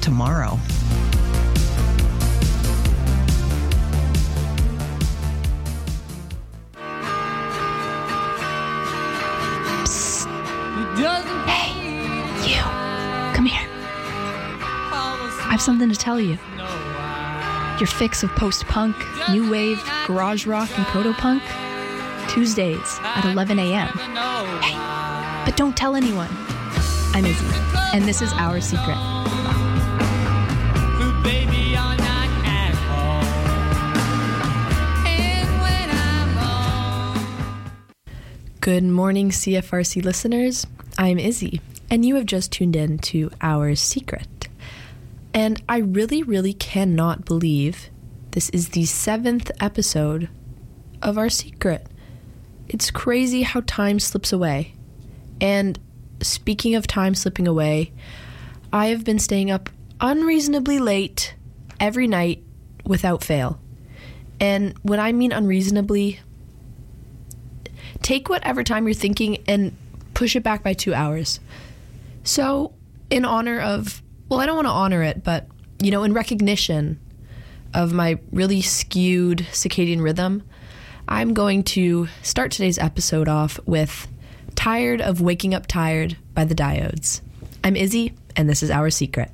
tomorrow. Hey, you. Come here. I have something to tell you. Your fix of post-punk, new wave, garage rock, and proto-punk? Tuesdays at 11 a.m. Hey, but don't tell anyone. I'm Izzy, and this is Our Secret. Good morning, CFRC listeners. I'm Izzy, and you have just tuned in to Our Secret. And I really cannot believe this is the 7th episode of Our Secret. It's crazy how time slips away. And speaking of time slipping away, I have been staying up unreasonably late every night without fail. And when I mean unreasonably, take whatever time you're thinking and push it back by 2 hours. So, in honor of, well, I don't want to honor it, but, in recognition of my really skewed circadian rhythm, I'm going to start today's episode off with Tired of Waking Up Tired by the Diodes. I'm Izzy, and this is Our Secret.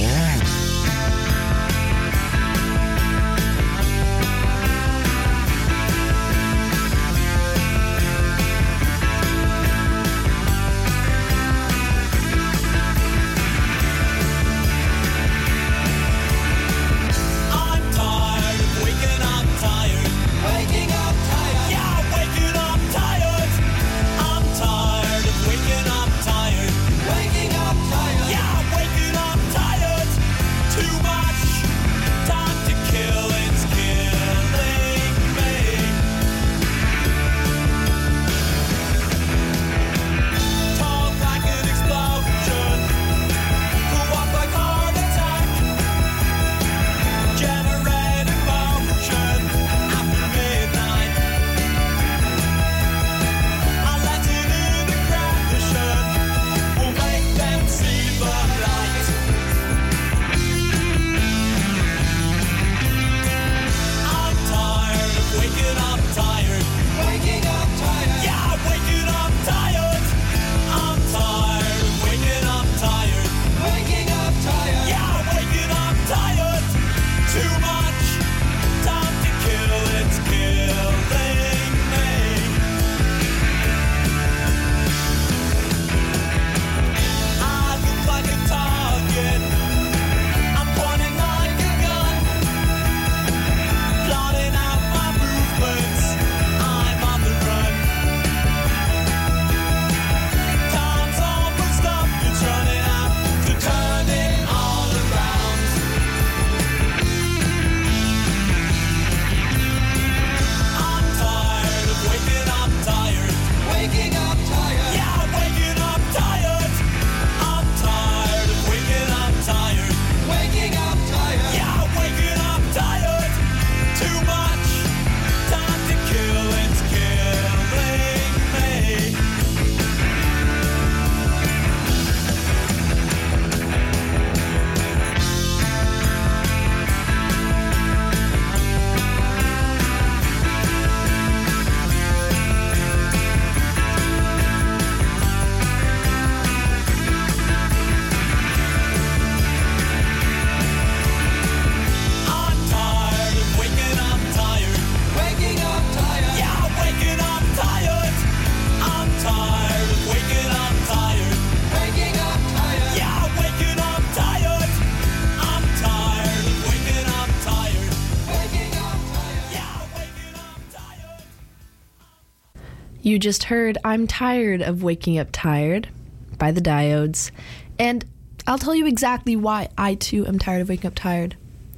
You just heard I'm Tired of Waking Up Tired by the Diodes, and I'll tell you exactly why I too am tired of waking up tired.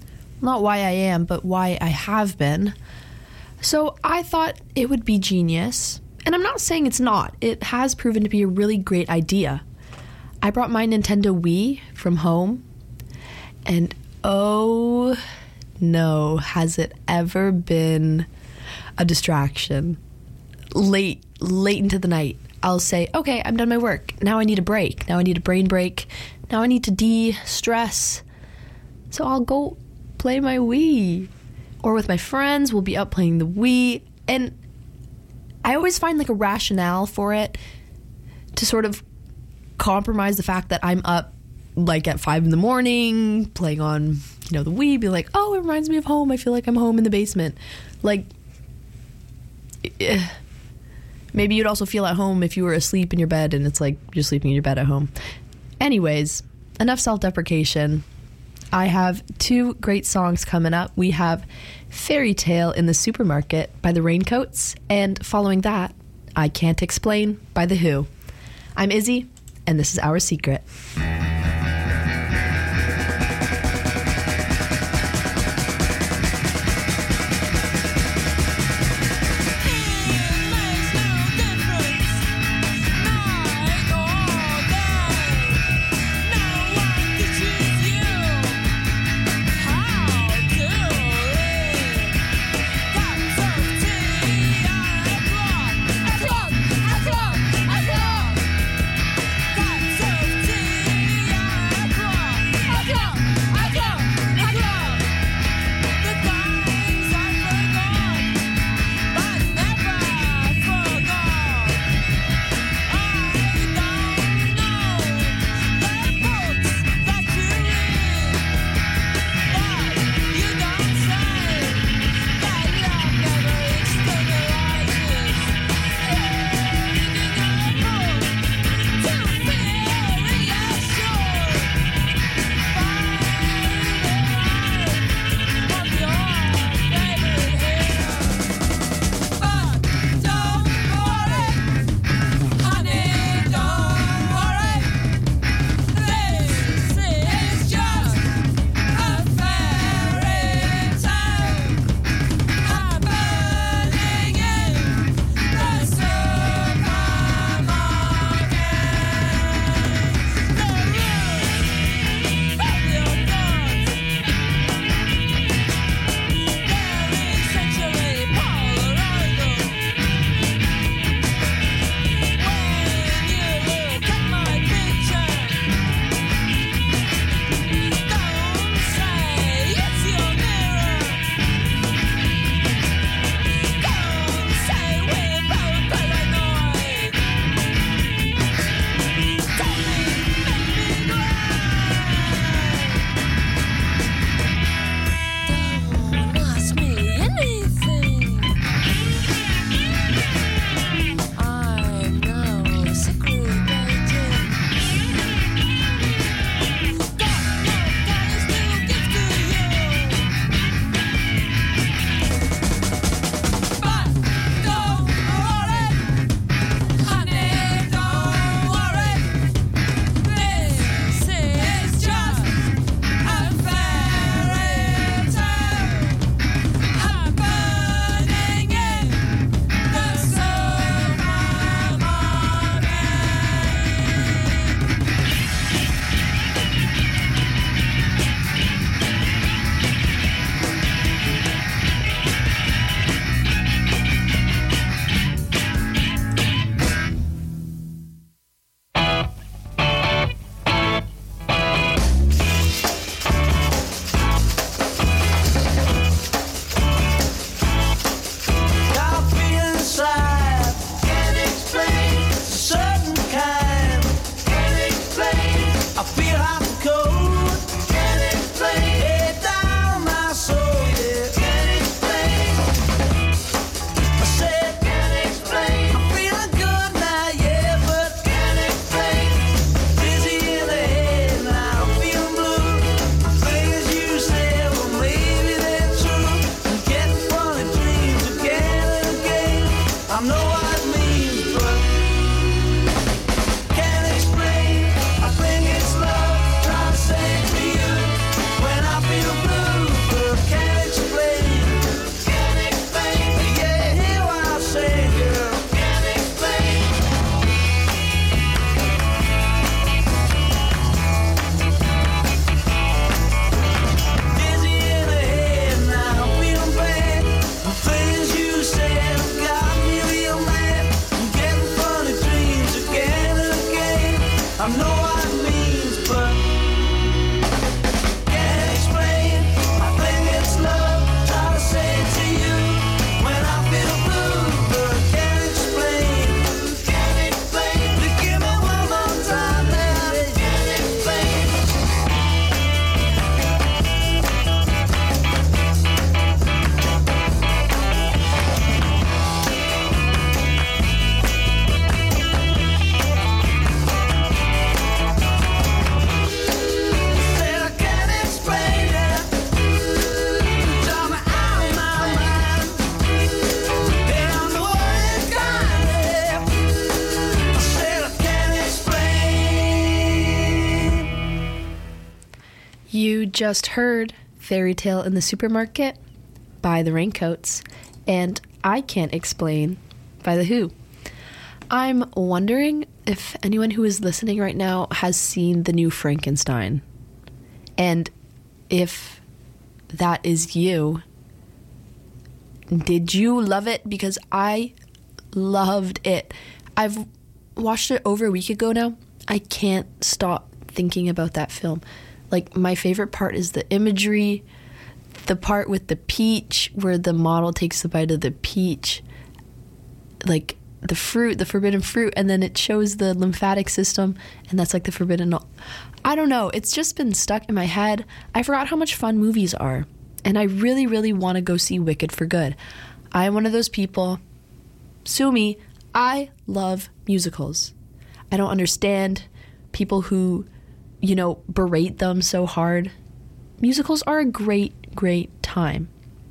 Not why I am, but why I have been. So I thought it would be genius, and I'm not saying it's not. It has proven to be a really great idea. I brought my Nintendo Wii from home, and oh no, has it ever been a distraction. Late into the night, I'll say, okay, I'm done my work. Now I need a break. Now I need a brain break. Now I need to de-stress. So I'll go play my Wii. Or with my friends, we'll be up playing the Wii. And I always find like a rationale for it to sort of compromise the fact that I'm up like at 5 a.m. playing on, the Wii, be like, oh, it reminds me of home. I feel like I'm home in the basement. Like, maybe you'd also feel at home if you were asleep in your bed and it's like you're sleeping in your bed at home. Anyways, enough self-deprecation. I have 2 great songs coming up. We have Fairy Tale in the Supermarket by the Raincoats, and following that, I Can't Explain by The Who. I'm Izzy, and this is Our Secret. I You just heard Fairy Tale in the Supermarket by the Raincoats and I Can't Explain by The Who. I'm wondering if anyone who is listening right now has seen the new Frankenstein. And if that is you, did you love it? Because I loved it. I've watched it over a week ago now. I can't stop thinking about that film. Like, my favorite part is the imagery, the part with the peach where the model takes the bite of the peach, like the fruit, the forbidden fruit, and then it shows the lymphatic system, and that's like the forbidden. I don't know. It's just been stuck in my head. I forgot how much fun movies are, and I really, really want to go see Wicked for good. I'm one of those people. Sue me. I love musicals. I don't understand people who, berate them so hard. Musicals are a great, great time.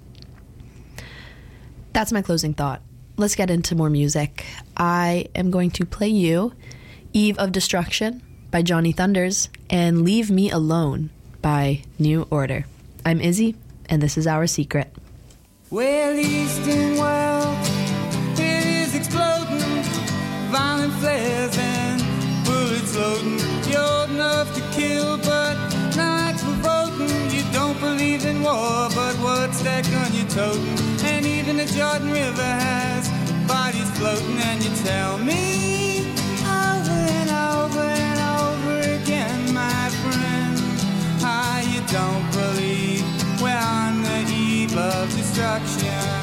That's my closing thought. Let's get into more music. I am going to play you Eve of Destruction by Johnny Thunders and Leave Me Alone by New Order. I'm Izzy, and this is Our Secret. Well, Eastern world, it is exploding, violent flares and bullets loading. You're old enough to kill, but not provoking. You don't believe in war, but what's that gun you're toting? And even the Jordan River has bodies floating, and you tell me over and over and over again, my friend, how you don't believe we're on the eve of destruction.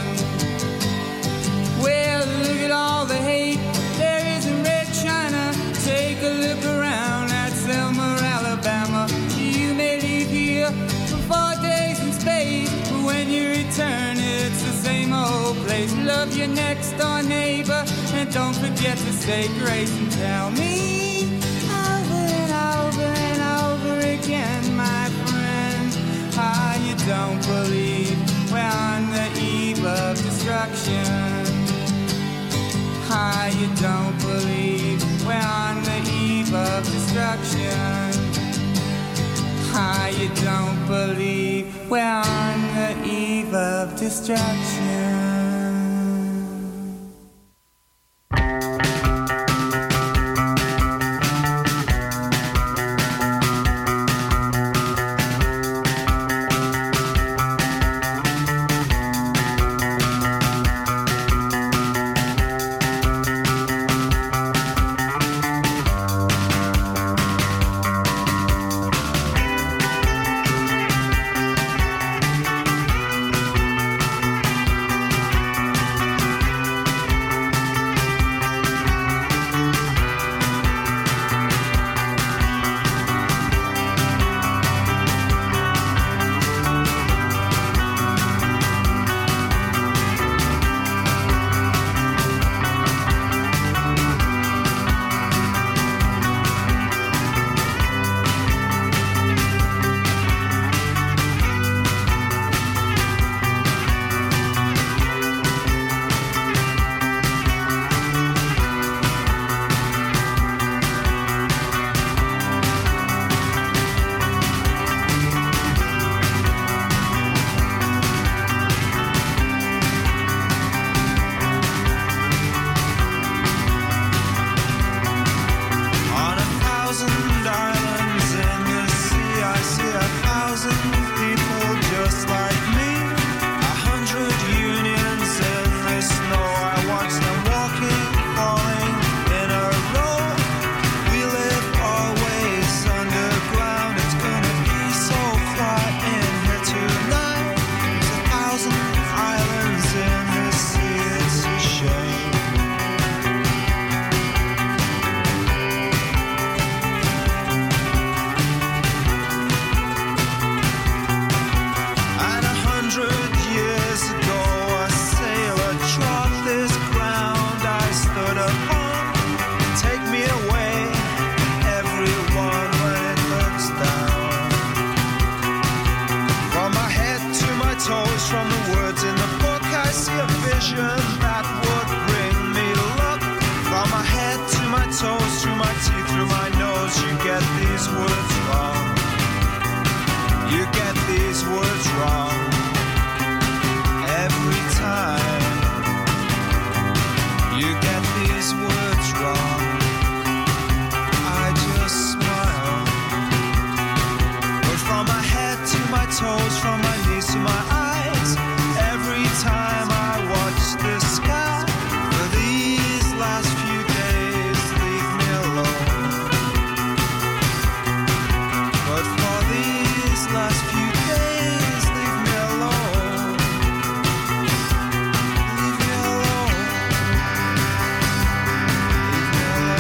Well, look at all the hate there is in Red China. Take a look around at Selma, Alabama. You may leave here for 4 days in space, but when you return, it's the same old place. Love your next door neighbor, and don't forget to say grace. And tell me over and over and over again, my friend, how you don't believe we're on the eve of destruction. How you don't believe we're on the eve of destruction. How you don't believe we're on the eve of destruction. toes from my knees to my eyes. Every time I watch the sky, for these last few days, leave me alone. But for these last few days, leave me alone. Leave me alone. Leave me alone.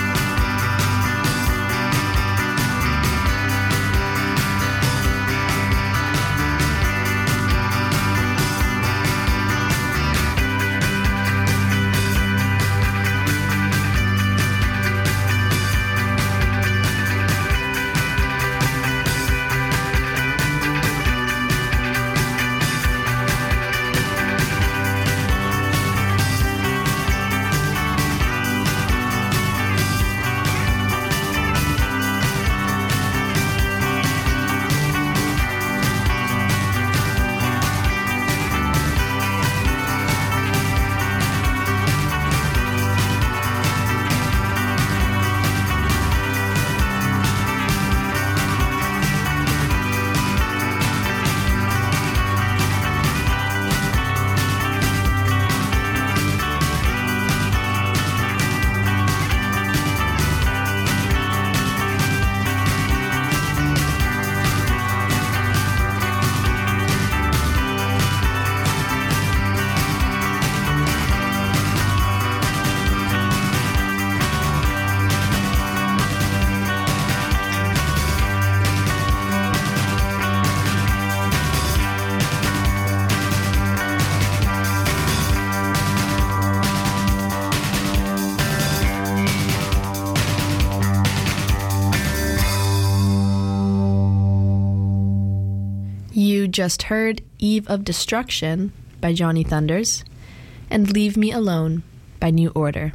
You just heard Eve of Destruction by Johnny Thunders and Leave Me Alone by New Order.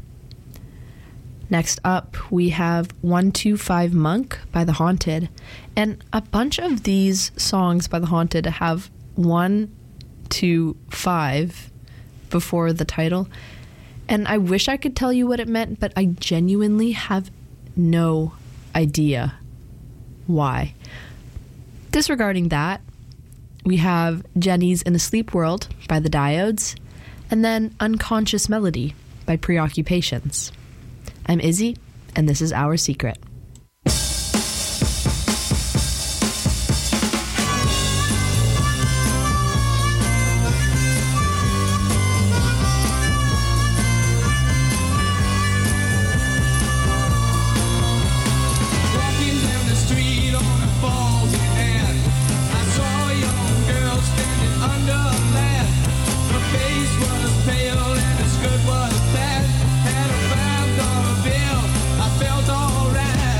Next up, we have 125 Monk by The Haunted, and a bunch of these songs by The Haunted have 1 to 5 before the title, and I wish I could tell you what it meant, but I genuinely have no idea why. Disregarding that, we have Jenny's In a Sleep World by The Diodes, and then Unconscious Melody by Preoccupations. I'm Izzy, and this is Our Secret. Pale and his good was bad. Had a $5 bill, I felt alright.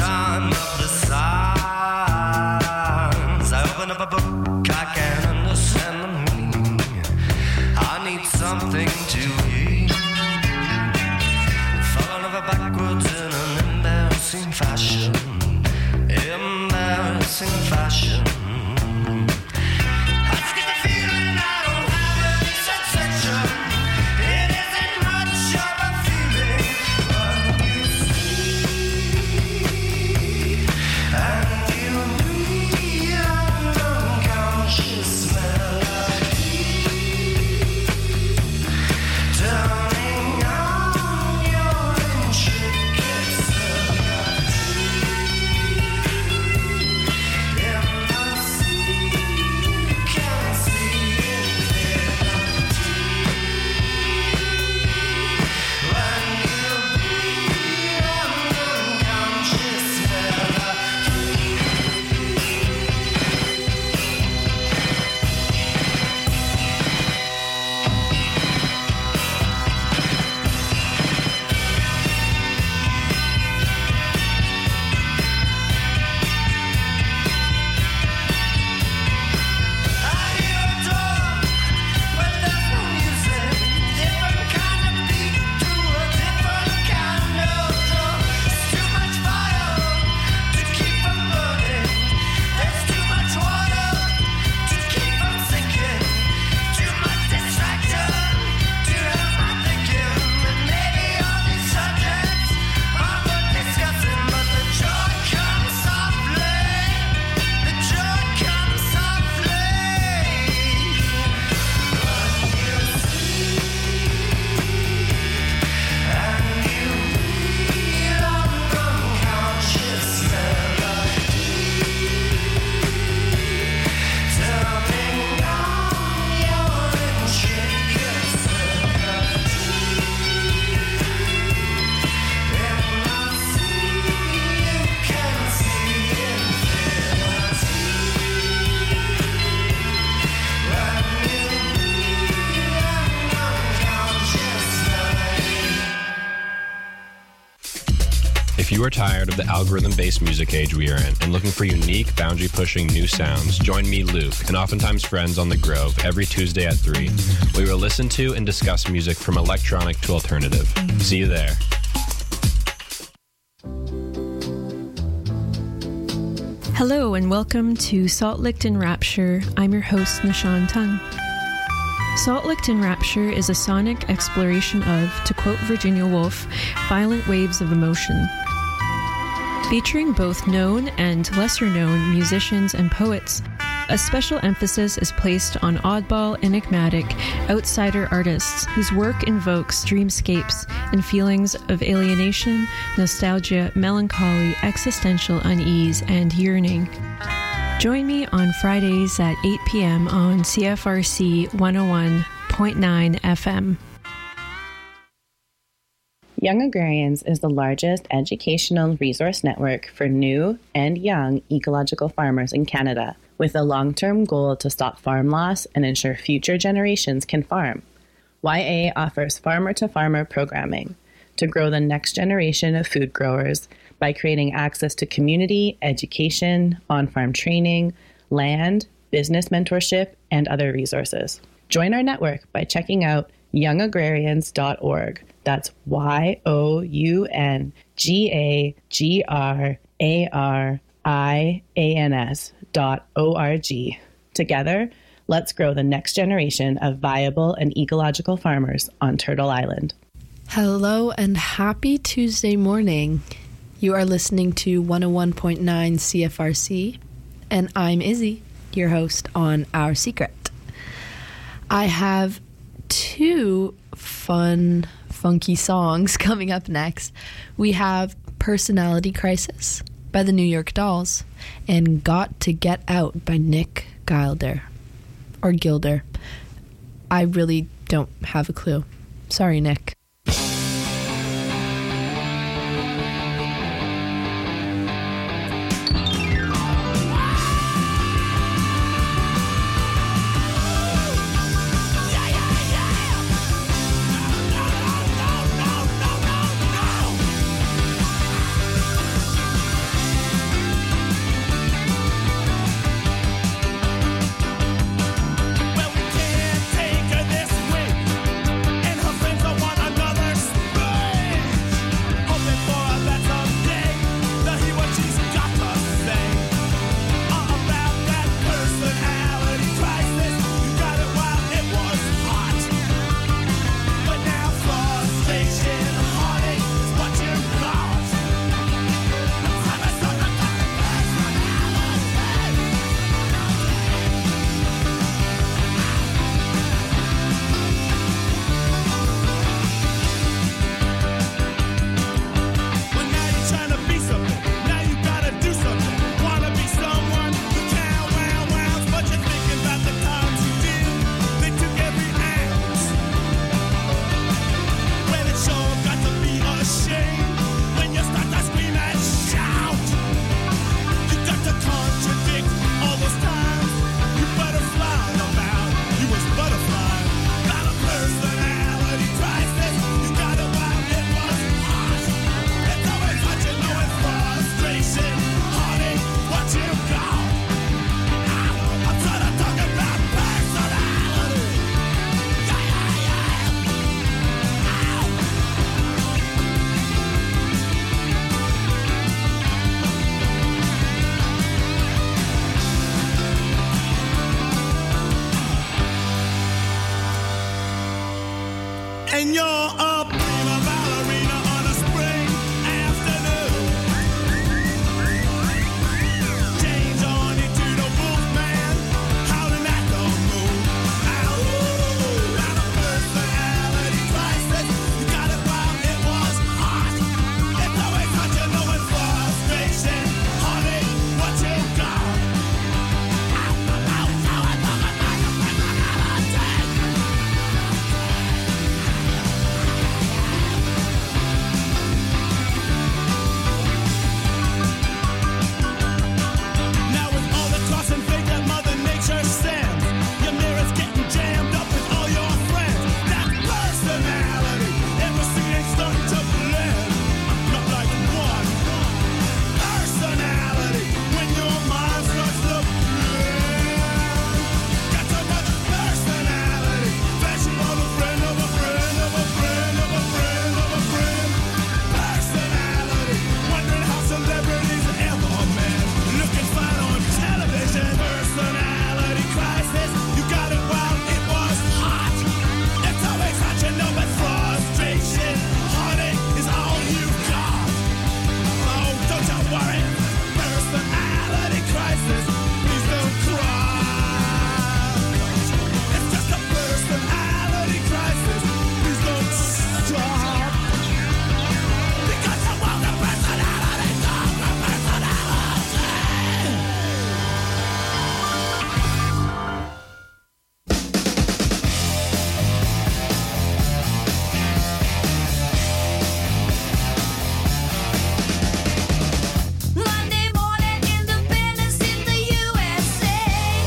time of the signs. I open up a book, I can't understand the meaning. I need something to eat. Falling over backwards in an embarrassing fashion. Embarrassing fashion. I just get the feeling I don't have any sensation. It isn't much of a feeling, but you see, and you breathe an unconscious melody, turning on your intricate If you are tired of the algorithm-based music age we are in and looking for unique, boundary-pushing new sounds, join me, Luke, and oftentimes friends on The Grove every Tuesday at 3. We will listen to and discuss music from electronic to alternative. See you there. Hello and welcome to Salt Licked in Rapture. I'm your host, Nishan Tung. Salt Licked in Rapture is a sonic exploration of, to quote Virginia Woolf, violent waves of emotion. Featuring both known and lesser-known musicians and poets, a special emphasis is placed on oddball, enigmatic, outsider artists whose work invokes dreamscapes and feelings of alienation, nostalgia, melancholy, existential unease, and yearning. Join me on Fridays at 8 p.m. on CFRC 101.9 FM. Young Agrarians is the largest educational resource network for new and young ecological farmers in Canada, with a long-term goal to stop farm loss and ensure future generations can farm. YA offers farmer-to-farmer programming to grow the next generation of food growers by creating access to community, education, on-farm training, land, business mentorship, and other resources. Join our network by checking out youngagrarians.org. That's YOUNGAGRARIANS.org. Together, let's grow the next generation of viable and ecological farmers on Turtle Island. Hello and happy Tuesday morning. You are listening to 101.9 CFRC, and I'm Izzy, your host on Our Secret. I have two fun, funky songs coming up next. We have Personality Crisis by the New York Dolls and Got to Get Out by Nick Gilder. Or Gilder. I really don't have a clue. Sorry, Nick. when you're a prima ballerina on a spring afternoon. Change on into the Wolfman, howling at the moon. Ow, not a personality crisis. You got it while it was hot. It's always hot, you know it's frustration. Honey, what you got? Now with all the toss and fake that Mother Nature sends, your mirror's getting jammed up with all your friends. That personality, everything ain't starting to blend. Not like one personality when your mind starts to blend. Got so much personality, flashing on a friend of a friend of a friend of a friend of a friend. Personality, wondering how celebrities ever met. Looking fine on television. Personality crisis, you got it while it was hot. It's always hot, you know, but frustration, heartache is all you got. Oh, don't you worry. Personality crisis, please don't cry. It's just a personality crisis, please don't stop. Because you want the personality, not the personality. Monday morning, independence in the USA.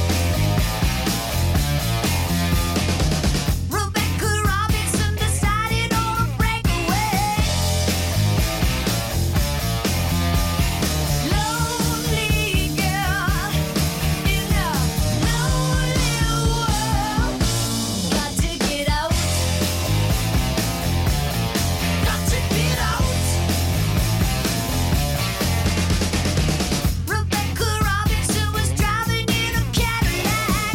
Rebecca Robinson decided on a breakaway. Lonely girl in a lonely world. Got to get out. Got to get out. Rebecca Robinson was driving in a Cadillac.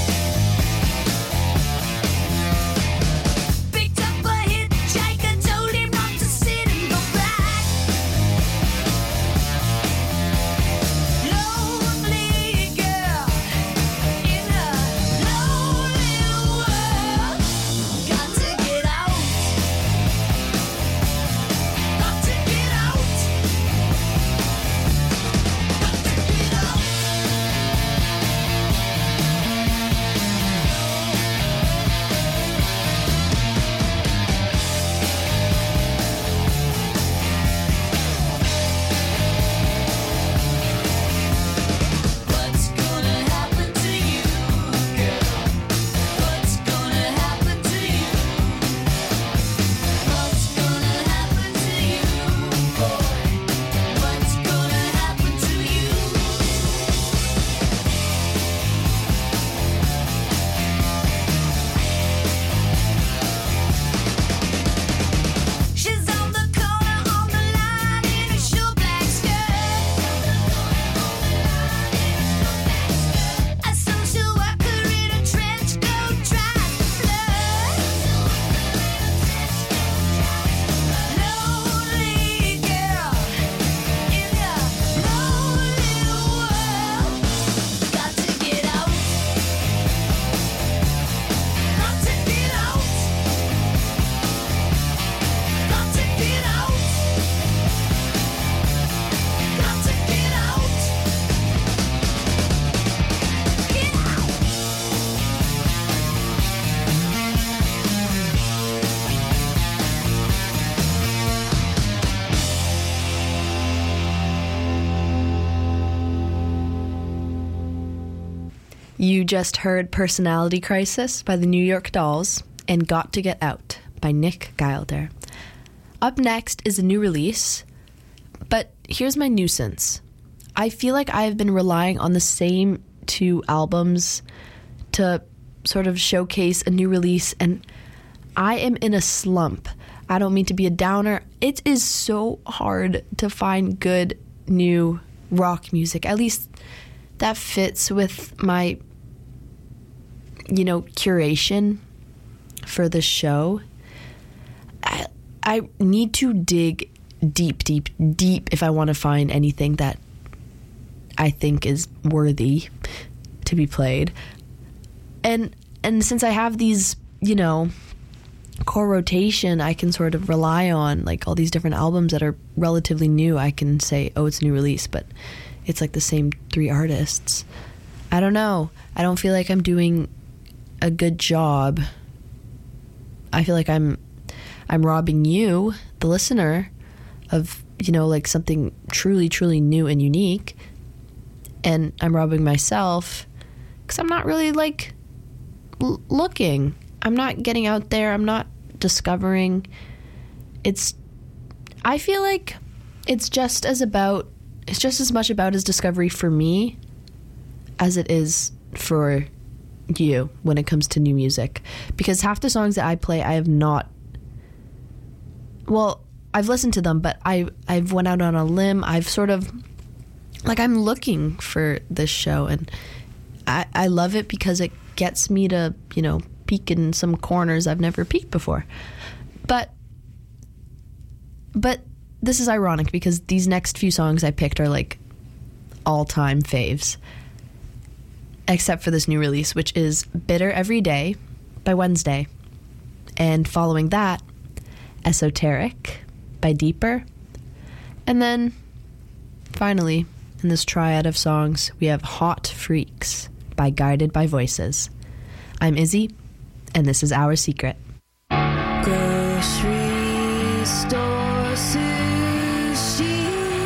Picked up a hitchhiker, told him not to sit and go back. Lonely girl in a lonely world. Got to get out. Got to get out. What's gonna happen to you, girl? What's gonna happen to you? What's gonna happen to you, boy? What's gonna happen to you? She's on the corner on the line in a short black skirt. A social worker in a trench coat tries to flirt. Lonely girl in a lonely world. Got to get out. Got to get out. Got to get out. Got to get out. Get out. You just heard Personality Crisis by the New York Dolls and Got to Get Out by Nick Gilder. Up next is a new release, but here's my nuisance. I feel like I have been relying on the same two albums to sort of showcase a new release, and I am in a slump. I don't mean to be a downer. It is so hard to find good new rock music, at least that fits with my, curation for the show. I need to dig deep if I want to find anything that I think is worthy to be played. And since I have these, you know, core rotation, I can sort of rely on like all these different albums that are relatively new. I can say, oh, it's a new release, but it's like the same 3 artists. I don't know. I don't feel like I'm doing a good job. I feel like I'm robbing you, the listener, of, you know, like something truly new and unique. And I'm robbing myself because I'm not really like looking. I'm not getting out there. I'm not discovering. I feel like it's just as much about as discovery for me as it is for you when it comes to new music. Because half the songs that I play, I have not, well, I've listened to them, but I've went out on a limb. I've sort of, like, I'm looking for this show, and I love it because it gets me to, you know, peek in some corners I've never peeked before. But this is ironic because these next few songs I picked are like all-time faves, except for this new release, which is Bitter Every Day by Wednesday. And following that, Esoteric by Deeper. And then finally, in this triad of songs, we have Hot Freaks by Guided by Voices. I'm Izzy, and this is Our Secret. Grocery store sushi.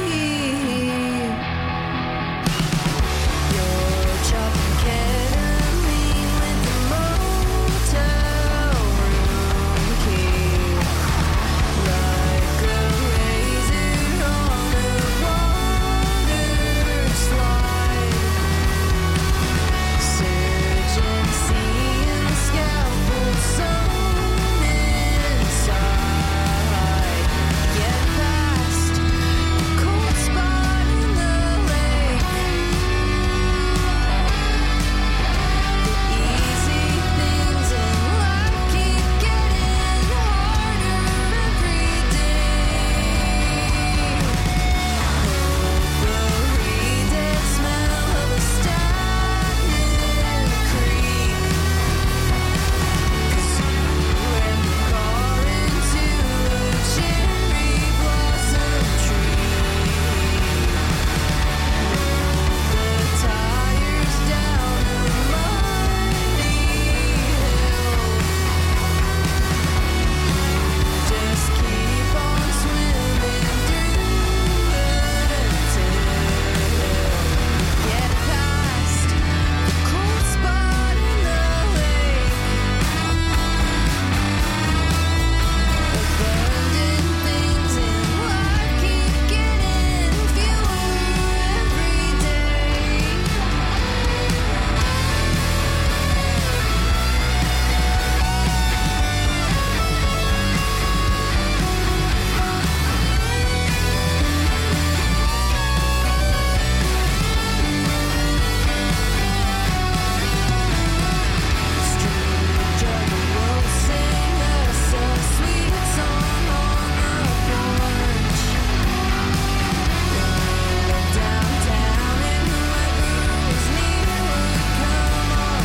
You're chopping ketamine with the motel room key. Like a razor on a water slide. Surgeon seeing scalpel sewn inside. Get past cold spot in the lake. The easy things in life keep getting harder every day. Potpourri dead smell of a stagnant creek. 'Cause you ran the car into a cherry blossom tree. Roll the tires down a muddy hill. Just keep on swimming through until get past the cold spot in the lake. Abundant things in life keep getting fewer every day. Stranger will sing us a sweet song on the porch. Run downtown and whoever was near would come on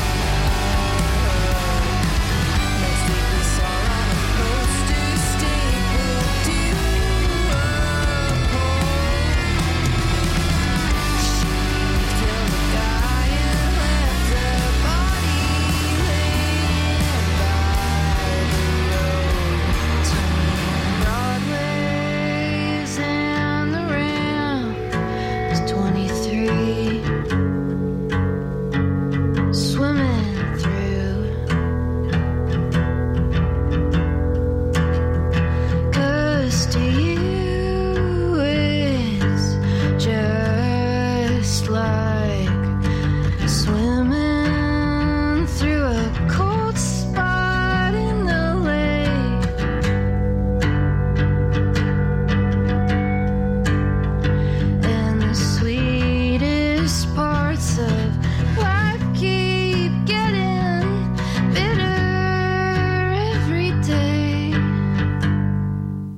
out. Next week we saw on a poster stapled to a pole. She'd killed the guy and left the body laying by the road. Broadway's and the ramp is 23. Swimming through. 'Cause to you it's just like swimming through a cold spot in the lake. And the sweetest parts of life keep getting bitter every day.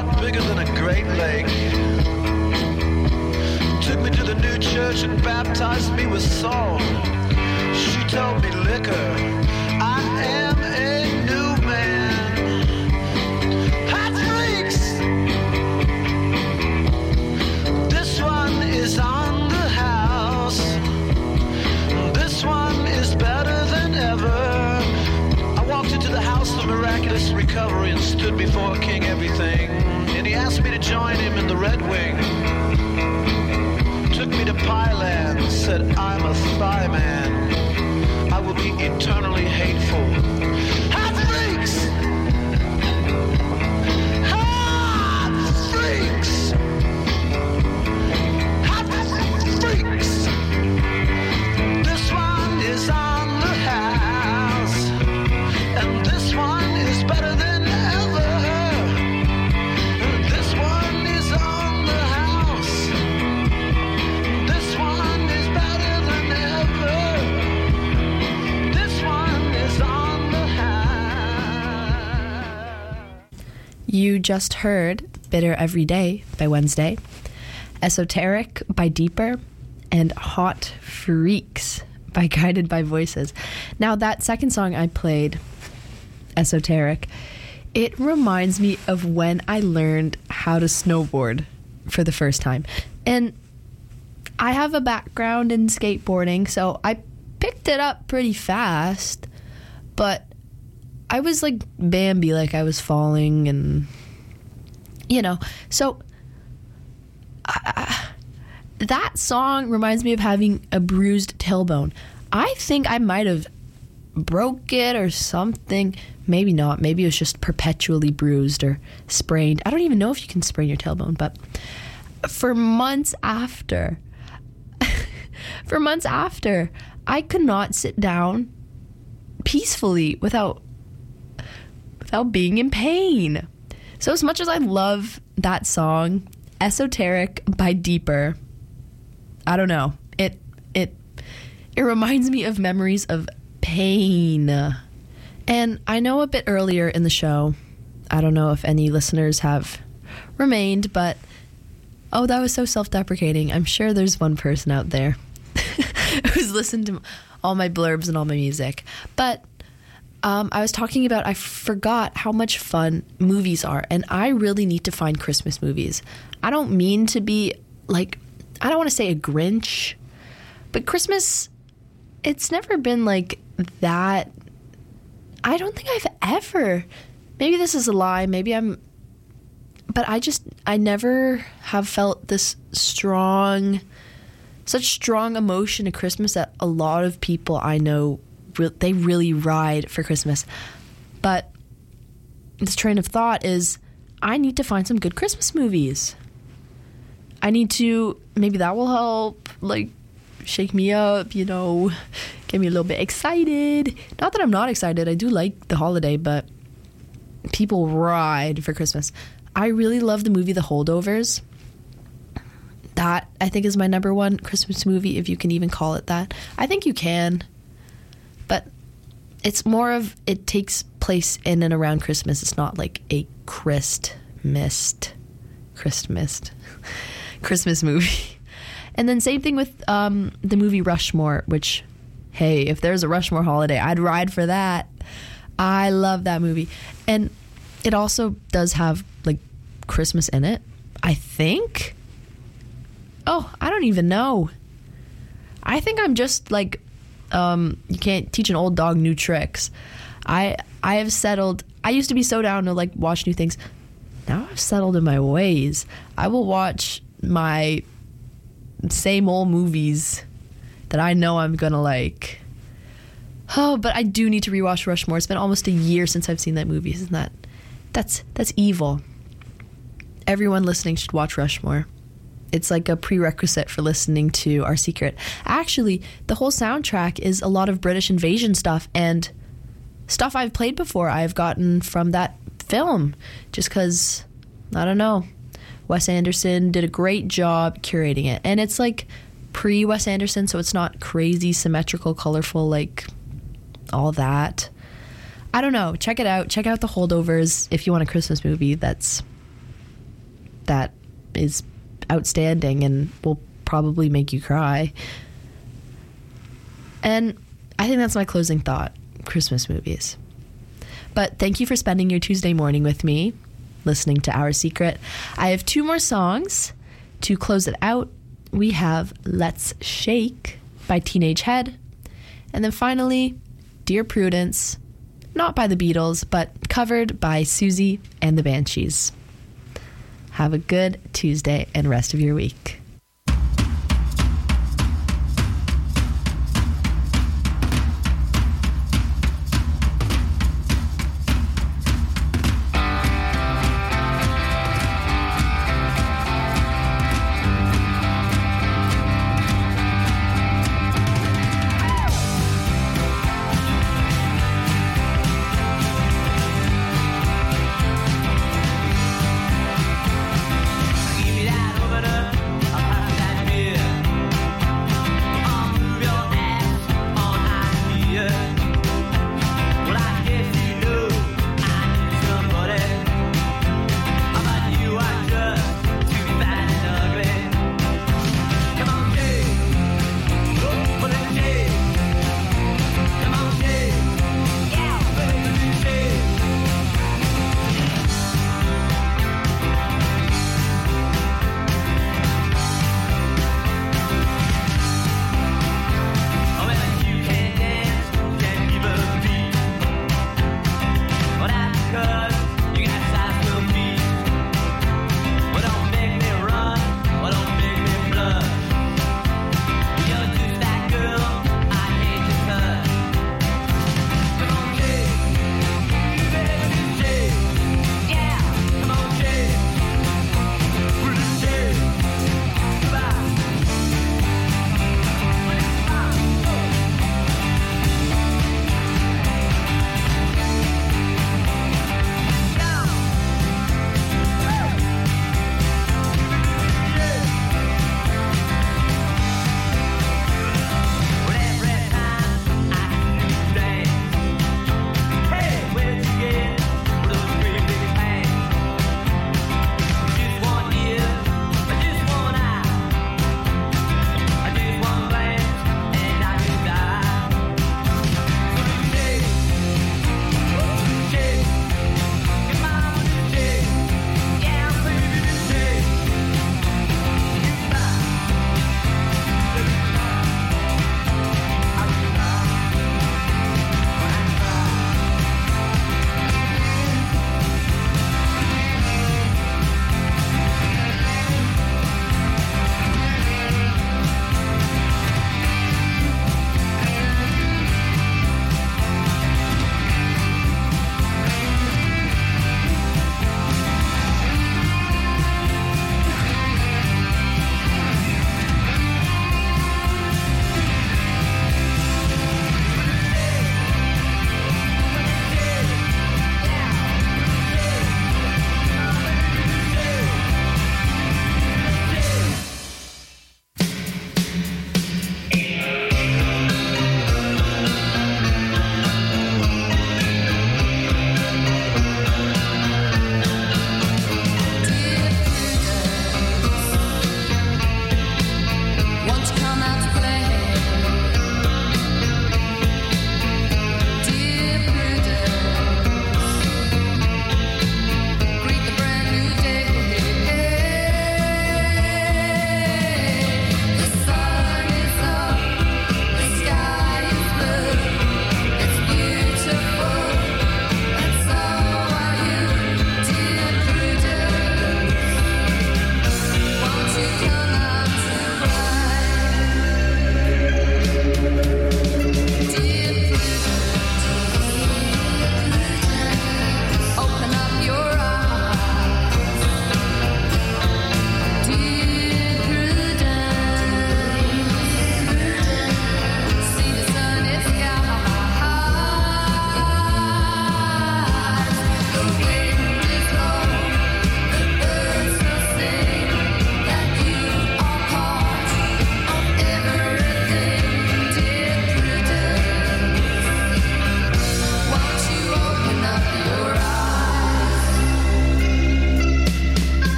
heart bigger than a Great Lake. Took me to the new church and baptized me with salt. She told me liquor, I am a new man. Hot freaks! This one is on the house. This one is better than ever. I walked into the house of miraculous recovery and stood before King Everything. And he asked me to join him in the Red Wing. Took me to Pyland, said I'm a thigh man. I will be eternally hateful. Hot freaks! Hot freaks! Hot freaks! This one is on the house, and this one is better than ever. This one is on the house. This one is better than ever. This one is on the house. You just heard Bitter Every Day by Wednesday, Esoteric by Deeper, and Hot Freaks by Guided by Voices. Now, that second song I played, Esoteric, it reminds me of when I learned how to snowboard for the first time. And I have a background in skateboarding, so I picked it up pretty fast, but I was like Bambi, like I was falling and, you know, so that song reminds me of having a bruised tailbone. I think I might have broke it or something. Maybe not. Maybe it was just perpetually bruised or sprained. I don't even know if you can sprain your tailbone, but for months after, I could not sit down peacefully without being in pain. So as much as I love that song, Esoteric by Deeper, I don't know. It reminds me of memories of pain. And I know a bit earlier in the show, I don't know if any listeners have remained, but oh, that was so self-deprecating. I'm sure there's one person out there who's listened to all my blurbs and all my music. But I was talking about, I forgot how much fun movies are, and I really need to find Christmas movies. I don't mean to be like, I don't want to say a Grinch, but Christmas, it's never been like that. I don't think I've ever, maybe this is a lie, but I never have felt this such strong emotion at Christmas that a lot of people I know, they really ride for Christmas. But this train of thought is, I need to find some good Christmas movies. I need to, maybe that will help, like, shake me up, you know, get me a little bit excited. Not that I'm not excited, I do like the holiday, but people ride for Christmas. I really love the movie The Holdovers. That, I think, is my number one Christmas movie, if you can even call it that. I think you can. But it's more of, it takes place in and around Christmas. It's not like a Christmas movie. And then same thing with the movie Rushmore, which, hey, if there's a Rushmore holiday, I'd ride for that. I love that movie. And it also does have, like, Christmas in it, I think. Oh, I don't even know. I think I'm just like, you can't teach an old dog new tricks. I have settled. I used to be so down to like watch new things. Now I've settled in my ways. I will watch my same old movies that I know I'm gonna like. Oh, but I do need to rewatch Rushmore. It's been almost a year since I've seen that movie. Isn't that? That's evil. Everyone listening should watch Rushmore. It's like a prerequisite for listening to Our Secret. Actually, the whole soundtrack is a lot of British invasion stuff and stuff I've played before I've gotten from that film. Just because, I don't know, Wes Anderson did a great job curating it. And it's like pre-Wes Anderson, so it's not crazy, symmetrical, colorful, like all that. I don't know. Check it out. Check out The Holdovers if you want a Christmas movie that's that is outstanding and will probably make you cry. And I think that's my closing thought. Christmas movies. But thank you for spending your Tuesday morning with me, listening to Our Secret. I have 2 more songs to close it out. We have Let's Shake by Teenage Head. And then finally, Dear Prudence, not by the Beatles, but covered by Susie and the Banshees. Have a good Tuesday and rest of your week. Give me that opener.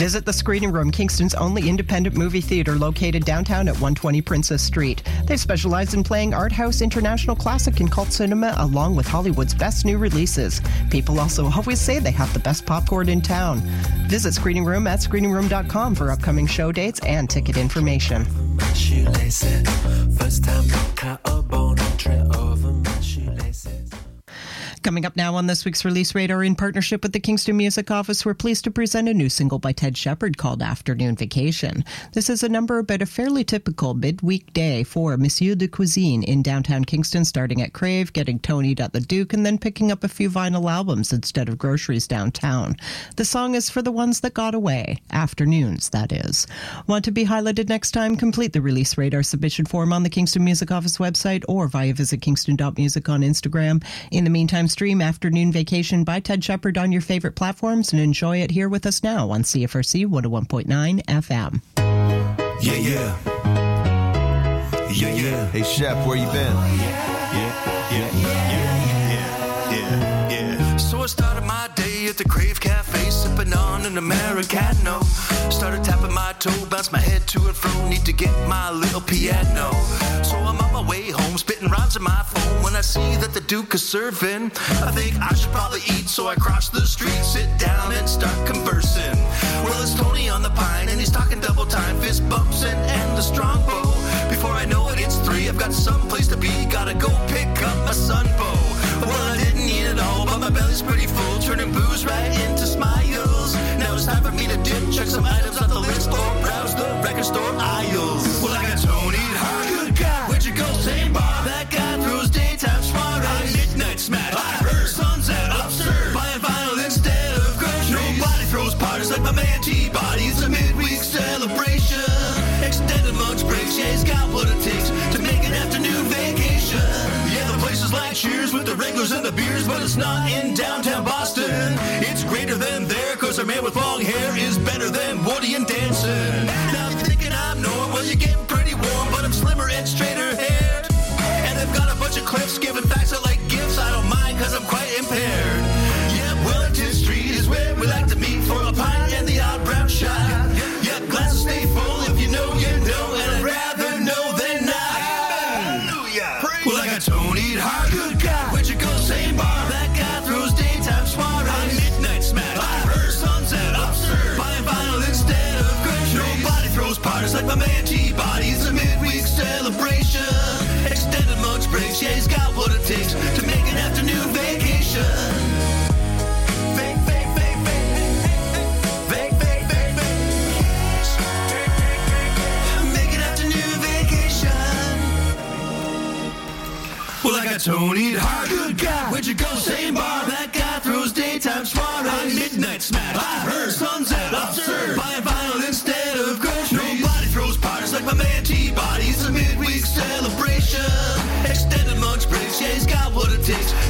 Visit the Screening Room, Kingston's only independent movie theater located downtown at 120 Princess Street. They specialize in playing art house, international classic, and cult cinema, along with Hollywood's best new releases. People also always say they have the best popcorn in town. Visit Screening Room at screeningroom.com for upcoming show dates and ticket information. First time I caught a bone and trip over my shoelaces. Coming up now on this week's Release Radar, in partnership with the Kingston Music Office, we're pleased to present a new single by Ted Shepard called Afternoon Vacation. This is a number about a fairly typical midweek day for Monsieur de Cuisine in downtown Kingston, starting at Crave, getting Tony'd at the Duke, and then picking up a few vinyl albums instead of groceries downtown. The song is for the ones that got away. Afternoons, that is. Want to be highlighted next time? Complete the Release Radar submission form on the Kingston Music Office website or via visit kingston.music on Instagram. In the meantime, stream Afternoon Vacation by Ted Shepard on your favorite platforms and enjoy it here with us now on CFRC 101.9 FM. Yeah, yeah. Yeah, yeah. Hey, Chef, where you been? Yeah. So I started my day at the Crave Cafe, sipping on an Americano. Started tapping my toe, bounced my head to and fro, need to get my little piano. So I'm on my way home, spitting rhymes on my phone. When I see that the Duke is serving, I think I should probably eat. So I cross the street, sit down and start conversing. Well, it's Tony on the pine and he's talking double time, fist bumps and endless strongbow. Before I know it, it's 3, I've got someplace to be, gotta go pick up my sunbow. Well, I didn't eat it all, but my belly's pretty full, turning booze right into smiles. Now it's time for me to dip, check some items off the list, or browse the record store aisles. Well, I got Tony Hart, good guy, where'd you go, same bar? That guy throws daytime soiree, midnight smash, I heard sunset, absurd, buying vinyl instead of groceries. Nobody throws parties like my man T-Body, it's a midweek celebration. Extended lunch breaks, yeah, he's got what it takes to make an afternoon vacation. Yeah, the place is like Cheers with the regulars and the beers, but it's not in downtown Boston. It's greater than there, cause our man with long hair is better than Woody and dancing. Now you're thinking I'm Norm, well you're getting pretty warm, but I'm slimmer and straighter haired. And I've got a bunch of clips giving facts I like gifts, I don't mind cause I'm quite impaired. Yeah, Wellington Street is where we like to meet for a pint and the odd brown shot. Yeah, glasses stay full, if you know, you know, and I'd rather know than not. Well, I got Tony Hart, good guy, where'd you go, same bar? That guy throws daytime soiree, midnight smash, I heard sunset, absurd, buying vinyl instead of groceries. Nobody throws parties like my man T-Body, it's a midweek celebration. Extended lunch breaks, yeah, he's got what it takes to make an afternoon vacation. Well, I got Tony Hart, good guy, where'd you go, same bar? That guy throws daytime soiree, midnight smash, I heard sunset, absurd, buying vinyl instead of groceries. Nobody throws parties like my man T-Body, it's a midweek celebration. Extended lunch breaks, yeah, he's got what it takes